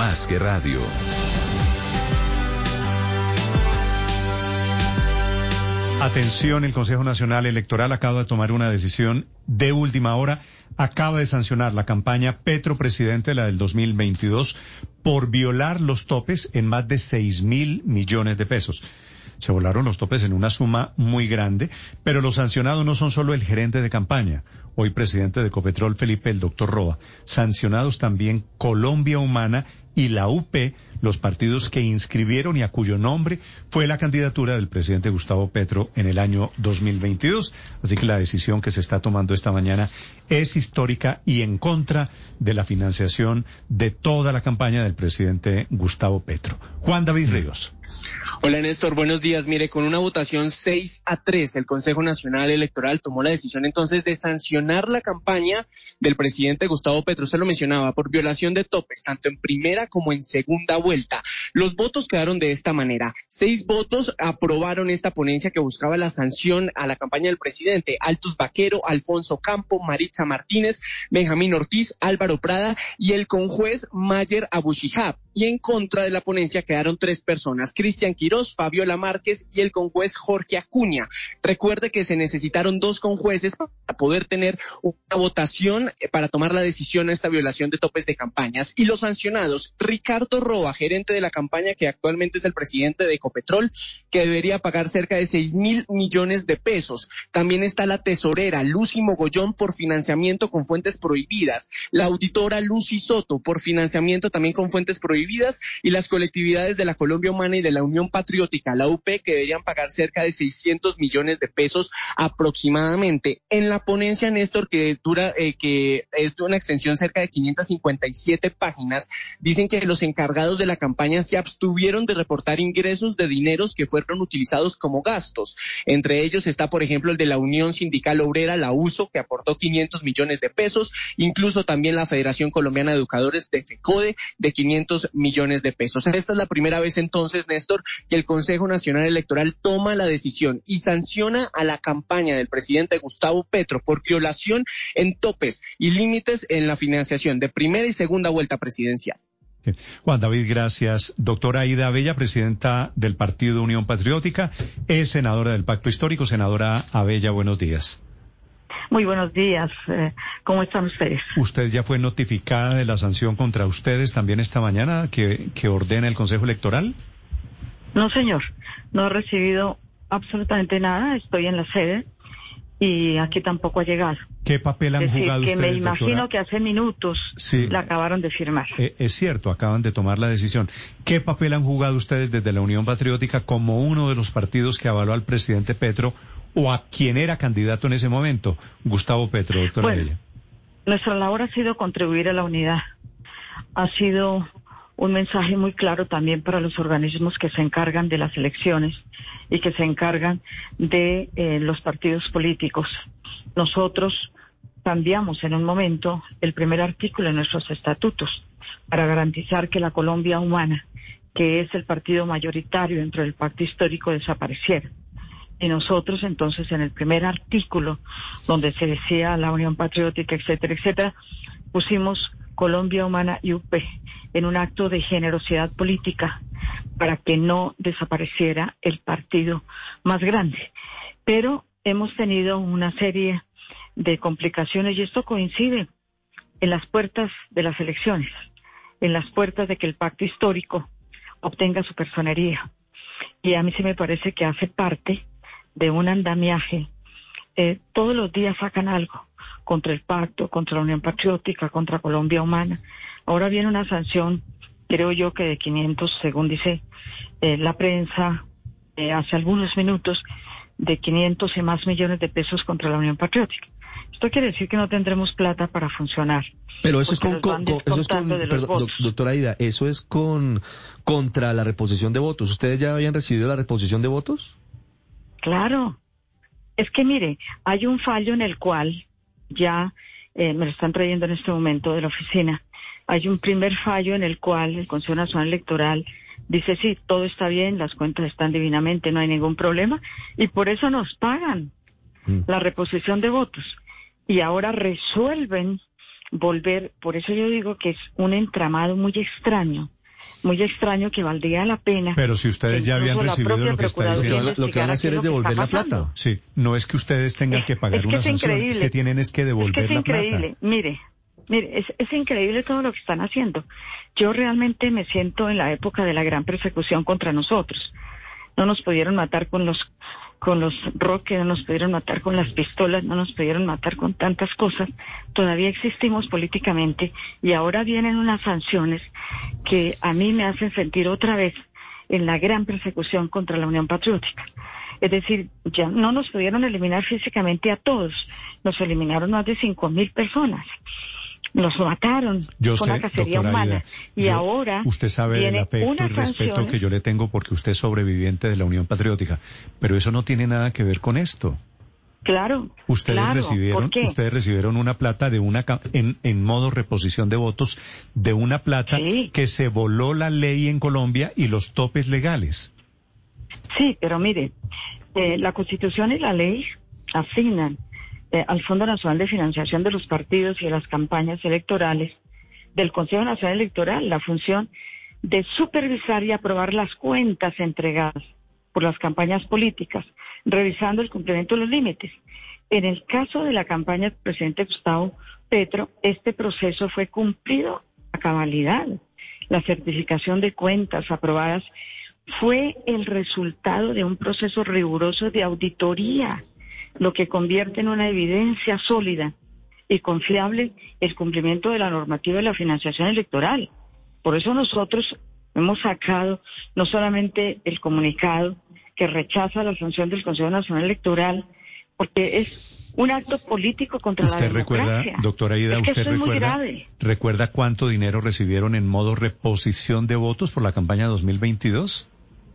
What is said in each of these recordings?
Más que radio. Atención, el Consejo Nacional Electoral acaba de tomar una decisión de última hora. Acaba de sancionar la campaña Petro Presidente, la del 2022, por violar los topes en más de 6.000 millones de pesos. Se volaron los topes en una suma muy grande, pero los sancionados no son solo el gerente de campaña, hoy presidente de Ecopetrol, Felipe el Doctor Roa. Sancionados también Colombia Humana y la UP, los partidos que inscribieron y a cuyo nombre fue la candidatura del presidente Gustavo Petro en el año 2022. Así que la decisión que se está tomando esta mañana es histórica y en contra de la financiación de toda la campaña del presidente Gustavo Petro. Juan David Ríos. Hola Néstor, buenos días. Mire, con una votación 6-3, el Consejo Nacional Electoral tomó la decisión entonces de sancionar la campaña del presidente Gustavo Petro. Usted lo mencionaba, por violación de topes, tanto en primera como en segunda vuelta. Los votos quedaron de esta manera. 6 votos aprobaron esta ponencia que buscaba la sanción a la campaña del presidente. Altus Vaquero, Alfonso Campo, Maritza Martínez, Benjamín Ortiz, Álvaro Prada y el conjuez Mayer Abushihab. Y en contra de la ponencia quedaron 3 personas, Cristian Quirós, Fabiola Márquez y el conjuez Jorge Acuña. Recuerde que se necesitaron 2 conjueces para poder tener una votación para tomar la decisión a esta violación de topes de campañas. Y los sancionados, Ricardo Roa, gerente de la campaña que actualmente es el presidente de Ecopetrol, que debería pagar cerca de 6.000 millones de pesos. También está la tesorera Lucy Mogollón por financiamiento con fuentes prohibidas, la auditora Lucy Soto por financiamiento también con fuentes prohibidas y las colectividades de la Colombia Humana y de la Unión Patriótica, la UP, que deberían pagar cerca de 600 millones de pesos aproximadamente. En la ponencia, Néstor, que es de una extensión cerca de 557 páginas, dicen que los encargados de la campaña se abstuvieron de reportar ingresos de dineros que fueron utilizados como gastos. Entre ellos está, por ejemplo, el de la Unión Sindical Obrera, la USO, que aportó 500 millones de pesos, incluso también la Federación Colombiana de Educadores de FECODE de 500 millones de pesos. Esta es la primera vez entonces, Néstor, que el Consejo Nacional Electoral toma la decisión y sanciona a la campaña del presidente Gustavo Petro por violación en topes y límites en la financiación de primera y segunda vuelta presidencial. Juan David, gracias. Doctora Aida Abella, presidenta del Partido Unión Patriótica, es senadora del Pacto Histórico. Senadora Abella, buenos días. Muy buenos días. ¿Cómo están ustedes? ¿Usted ya fue notificada de la sanción contra ustedes también esta mañana que ordena el Consejo Electoral? No, señor. No he recibido absolutamente nada. Estoy en la sede y aquí tampoco ha llegado. ¿Qué papel han jugado ustedes, me imagino, doctora? Que hace minutos la acabaron de firmar. Es cierto, acaban de tomar la decisión. ¿Qué papel han jugado ustedes desde la Unión Patriótica como uno de los partidos que avaló al presidente Petro o a quien era candidato en ese momento, Gustavo Petro, doctora Abella? Nuestra labor ha sido contribuir a la unidad. Ha sido un mensaje muy claro también para los organismos que se encargan de las elecciones y que se encargan de los partidos políticos. Nosotros cambiamos en un momento el primer artículo de nuestros estatutos para garantizar que la Colombia Humana, que es el partido mayoritario dentro del pacto histórico, desapareciera. Y nosotros entonces en el primer artículo, donde se decía la Unión Patriótica, etcétera, etcétera, pusimos Colombia Humana y UP en un acto de generosidad política para que no desapareciera el partido más grande. Pero hemos tenido una serie de complicaciones y esto coincide en las puertas de las elecciones, en las puertas de que el pacto histórico obtenga su personería. Y a mí sí me parece que hace parte de un andamiaje. Todos los días sacan algo contra el pacto, contra la Unión Patriótica, contra Colombia Humana. Ahora viene una sanción, creo yo que de 500, según dice la prensa hace algunos minutos, de 500 y más millones de pesos contra la Unión Patriótica. Esto quiere decir que no tendremos plata para funcionar. Pero eso es doctora Aida, eso es contra la reposición de votos. ¿Ustedes ya habían recibido la reposición de votos? Claro. Es que mire, hay un fallo en el cual ya me lo están trayendo en este momento de la oficina. Hay un primer fallo en el cual el Consejo Nacional Electoral dice, sí, todo está bien, las cuentas están divinamente, no hay ningún problema, y por eso nos pagan la reposición de votos. Y ahora resuelven volver, por eso yo digo que es un entramado muy extraño que valdría la pena. Pero si ustedes ya habían recibido lo que está diciendo, lo que van a hacer es devolver la plata. Sí, no es que ustedes tengan que pagar una sanción, es que tienen que devolver la plata. Es increíble, mire, es increíble todo lo que están haciendo. Yo realmente me siento en la época de la gran persecución contra nosotros. No nos pudieron matar con los roques, no nos pudieron matar con las pistolas, no nos pudieron matar con tantas cosas. Todavía existimos políticamente y ahora vienen unas sanciones que a mí me hacen sentir otra vez en la gran persecución contra la Unión Patriótica. Es decir, ya no nos pudieron eliminar físicamente a todos, nos eliminaron más de 5.000 personas. Nos mataron, fue una cacería humana. Y ahora usted sabe del afecto y respeto que yo le tengo porque usted es sobreviviente de la Unión Patriótica, pero eso no tiene nada que ver con esto. Claro. Ustedes recibieron una plata de en modo reposición de votos de una plata que se voló la ley en Colombia y los topes legales. Sí, pero mire, la Constitución y la ley asignan al Fondo Nacional de Financiación de los Partidos y de las Campañas Electorales del Consejo Nacional Electoral la función de supervisar y aprobar las cuentas entregadas por las campañas políticas, revisando el cumplimiento de los límites. En el caso de la campaña del presidente Gustavo Petro, este proceso fue cumplido a cabalidad. La certificación de cuentas aprobadas fue el resultado de un proceso riguroso de auditoría, lo que convierte en una evidencia sólida y confiable el cumplimiento de la normativa de la financiación electoral. Por eso nosotros hemos sacado no solamente el comunicado que rechaza la sanción del Consejo Nacional Electoral, porque es un acto político contra la democracia. ¿Usted recuerda, doctora Aida, recuerda cuánto dinero recibieron en modo reposición de votos por la campaña 2022?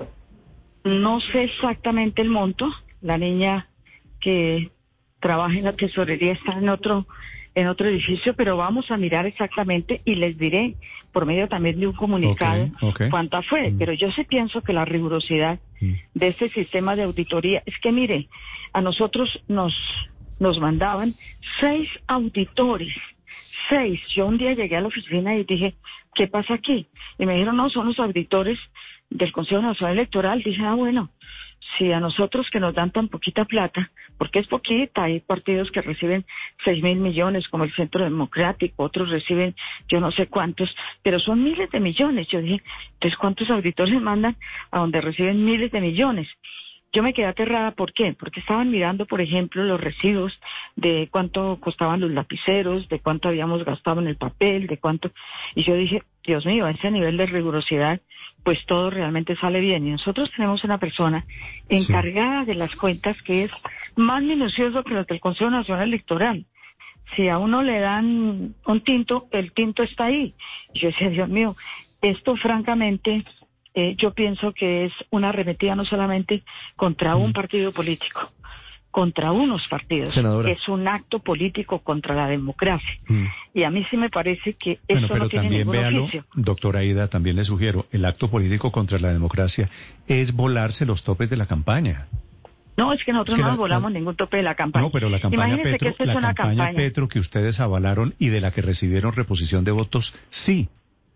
No sé exactamente el monto. La niña que trabaja en la tesorería está en otro edificio, pero vamos a mirar exactamente y les diré por medio también de un comunicado cuánta fue. Pero yo sí pienso que la rigurosidad de este sistema de auditoría es que, mire, a nosotros nos mandaban 6 auditores. 6. Yo un día llegué a la oficina y dije, ¿qué pasa aquí? Y me dijeron, no, son los auditores del Consejo Nacional Electoral. Dije, bueno, si a nosotros que nos dan tan poquita plata, porque es poquita, hay partidos que reciben 6.000 millones, como el Centro Democrático, otros reciben yo no sé cuántos, pero son miles de millones. Yo dije, entonces, ¿cuántos auditores mandan a donde reciben miles de millones? Yo me quedé aterrada, ¿por qué? Porque estaban mirando, por ejemplo, los recibos de cuánto costaban los lapiceros, de cuánto habíamos gastado en el papel, de cuánto... Y yo dije, Dios mío, a ese nivel de rigurosidad, pues todo realmente sale bien. Y nosotros tenemos una persona encargada de las cuentas que es más minucioso que los del Consejo Nacional Electoral. Si a uno le dan un tinto, el tinto está ahí. Y yo decía, Dios mío, esto francamente... yo pienso que es una arremetida no solamente contra un partido político, contra unos partidos, Senadora, que es un acto político contra la democracia. Y a mí sí me parece que eso no tiene ningún oficio. Doctora Aida, también le sugiero, el acto político contra la democracia es volarse los topes de la campaña. No, es que nosotros no nos volamos ningún tope de la campaña. No, pero la campaña Petro que ustedes avalaron y de la que recibieron reposición de votos, sí.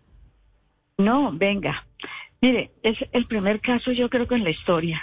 No, venga. Mire, es el primer caso, yo creo que en la historia,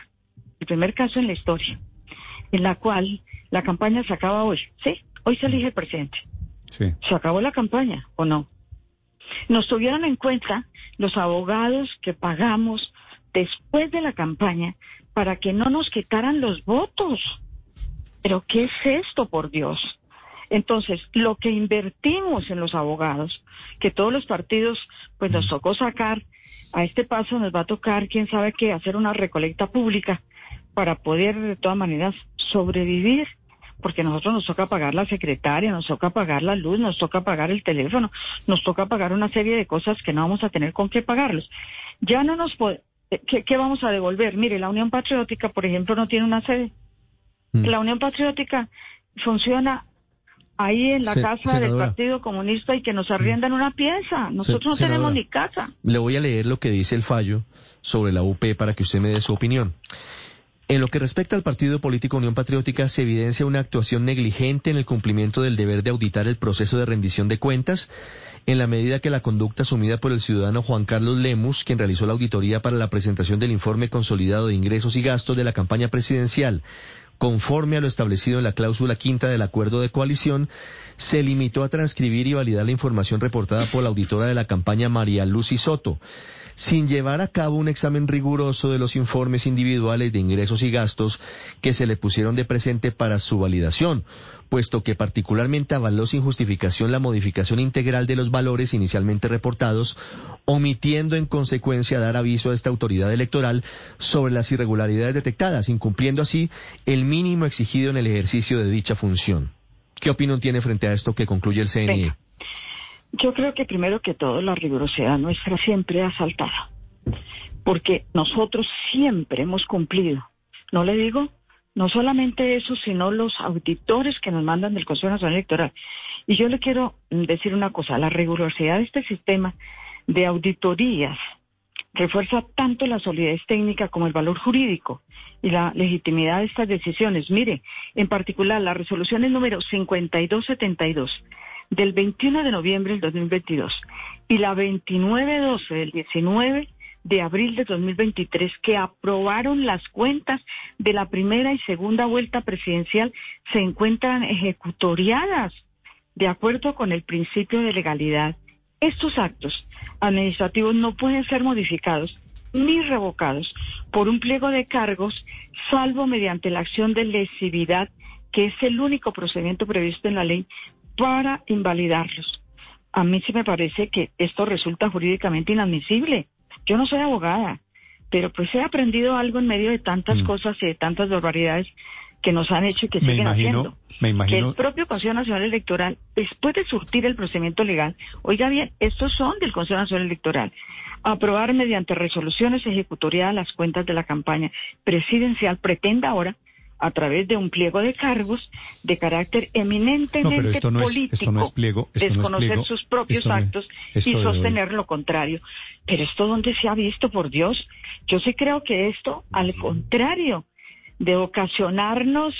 en la cual la campaña se acaba hoy, ¿sí? Hoy se elige el presidente. Sí. ¿Se acabó la campaña o no? Nos tuvieron en cuenta los abogados que pagamos después de la campaña para que no nos quitaran los votos. ¿Pero qué es esto, por Dios? Entonces, lo que invertimos en los abogados, que todos los partidos, pues nos tocó sacar, a este paso nos va a tocar, quién sabe qué, hacer una recolecta pública para poder de todas maneras sobrevivir, porque a nosotros nos toca pagar la secretaria, nos toca pagar la luz, nos toca pagar el teléfono, nos toca pagar una serie de cosas que no vamos a tener con qué pagarlos. Ya no nos ¿qué vamos a devolver? Mire, la Unión Patriótica, por ejemplo, no tiene una sede. La Unión Patriótica funciona ahí en la casa del Partido Comunista y que nos arriendan una pieza. Nosotros no tenemos ni casa. Le voy a leer lo que dice el fallo sobre la UP para que usted me dé su opinión. En lo que respecta al partido político Unión Patriótica, se evidencia una actuación negligente en el cumplimiento del deber de auditar el proceso de rendición de cuentas, en la medida que la conducta asumida por el ciudadano Juan Carlos Lemus, quien realizó la auditoría para la presentación del informe consolidado de ingresos y gastos de la campaña presidencial, conforme a lo establecido en la cláusula quinta del acuerdo de coalición, se limitó a transcribir y validar la información reportada por la auditora de la campaña María Lucy Soto, sin llevar a cabo un examen riguroso de los informes individuales de ingresos y gastos que se le pusieron de presente para su validación, puesto que particularmente avaló sin justificación la modificación integral de los valores inicialmente reportados, omitiendo en consecuencia dar aviso a esta autoridad electoral sobre las irregularidades detectadas, incumpliendo así el mínimo exigido en el ejercicio de dicha función. ¿Qué opinión tiene frente a esto que concluye el CNE? Venga. Yo creo que primero que todo la rigurosidad nuestra siempre ha saltado, porque nosotros siempre hemos cumplido. No le digo, no solamente eso, sino los auditores que nos mandan del Consejo Nacional Electoral. Y yo le quiero decir una cosa, la rigurosidad de este sistema de auditorías refuerza tanto la solidez técnica como el valor jurídico y la legitimidad de estas decisiones. Mire, en particular, las resoluciones número 5272 del 21 de noviembre del 2022 y la 2912 del 19 de abril de 2023, que aprobaron las cuentas de la primera y segunda vuelta presidencial, se encuentran ejecutoriadas de acuerdo con el principio de legalidad. Estos actos administrativos no pueden ser modificados ni revocados por un pliego de cargos, salvo mediante la acción de lesividad, que es el único procedimiento previsto en la ley para invalidarlos. A mí sí me parece que esto resulta jurídicamente inadmisible. Yo no soy abogada, pero pues he aprendido algo en medio de tantas cosas y de tantas barbaridades que nos han hecho y que siguen haciendo. Me imagino que el propio Consejo Nacional Electoral, después de surtir el procedimiento legal, oiga bien, estos son del Consejo Nacional Electoral, aprobar mediante resoluciones ejecutoriadas las cuentas de la campaña presidencial, pretenda ahora, a través de un pliego de cargos de carácter eminentemente político, desconocer sus propios actos y sostener lo contrario. Pero esto, ¿dónde se ha visto, por Dios? Yo sí creo que esto, al contrario de ocasionarnos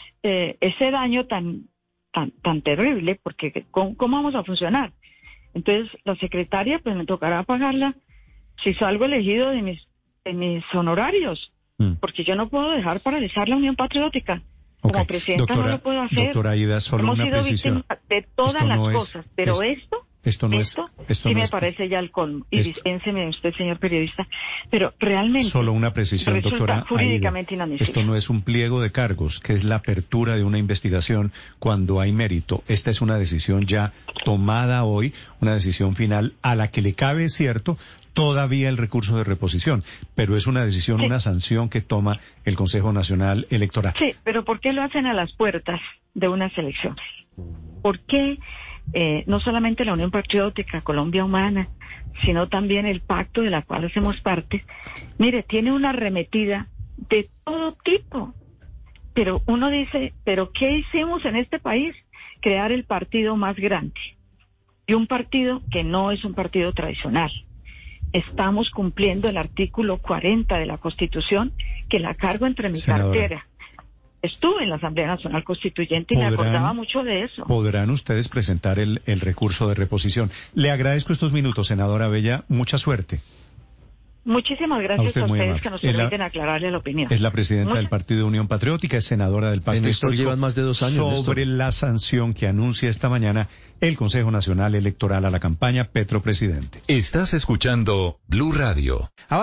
ese daño tan terrible, porque ¿cómo vamos a funcionar? Entonces, la secretaria, pues me tocará pagarla si salgo elegido de mis honorarios, porque yo no puedo dejar paralizar la Unión Patriótica. Como presidenta doctora, no lo puedo hacer. Doctora Aida, solo hemos una sido precisión. víctimas de todas las cosas, pero esto sí me parece ya el colmo. Y dispénseme usted, señor periodista, pero realmente solo una precisión, doctora jurídicamente inadmisible. Esto no es un pliego de cargos, que es la apertura de una investigación cuando hay mérito. Esta es una decisión ya tomada hoy, una decisión final a la que le cabe, es cierto, todavía el recurso de reposición, pero es una decisión, una sanción que toma el Consejo Nacional Electoral. Sí, pero ¿por qué lo hacen a las puertas de unas elecciones? ¿Por qué no solamente la Unión Patriótica, Colombia Humana, sino también el pacto de la cual hacemos parte? Mire, tiene una arremetida de todo tipo, pero uno dice, ¿pero qué hicimos en este país? Crear el partido más grande, y un partido que no es un partido tradicional. Estamos cumpliendo el artículo 40 de la Constitución, que la cargo entre mi cartera. Estuve en la Asamblea Nacional Constituyente y me acordaba mucho de eso. ¿Podrán ustedes presentar el recurso de reposición? Le agradezco estos minutos, senadora Bella. Mucha suerte. Muchísimas gracias a ustedes que nos permiten aclararle la opinión. Es la presidenta del Partido Unión Patriótica, es senadora del Pacto Histórico. Llevan más de 2 años sobre la sanción que anuncia esta mañana el Consejo Nacional Electoral a la campaña Petro Presidente. Estás escuchando Blue Radio.